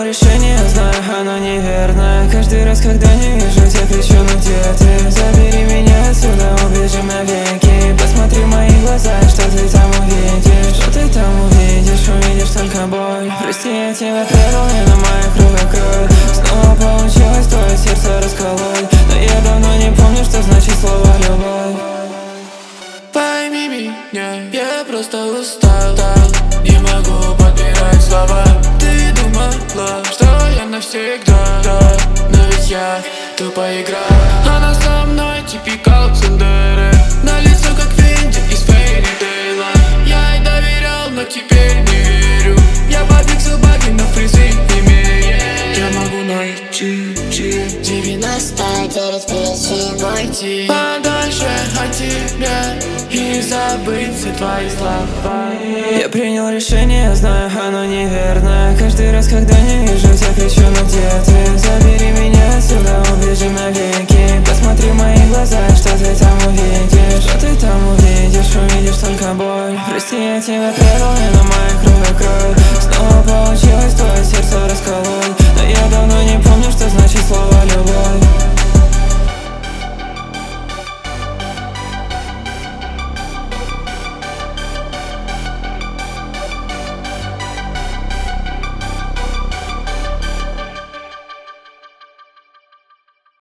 решение, знаю, оно неверное. Каждый раз, когда не вижу тебя, кричу: ну где ты? Забери меня отсюда, убежим навеки. Посмотри в мои глаза, что ты там увидишь? Что ты там увидишь? Увидишь только боль. Прости, я тебя предал, и на моих руках кровь. Снова получилось твое сердце расколоть, но я давно не помню, что значит слово любовь. Пойми меня, я просто устал, не могу подбирать слова. Ты думала, что я навсегда, но ведь я тупо играл. Она со мной типикал Цендере, на лицо как Винди из Фейри Тейла. Я ей доверял, но теперь не верю. Я побег собаки, но фризы имею. Я могу найти 99 причин уйти подальше от тебя и забыть все твои слова. Я принял решение, знаю, оно неверное. Каждый раз, когда не вижу тебя, кричу: ну где ты?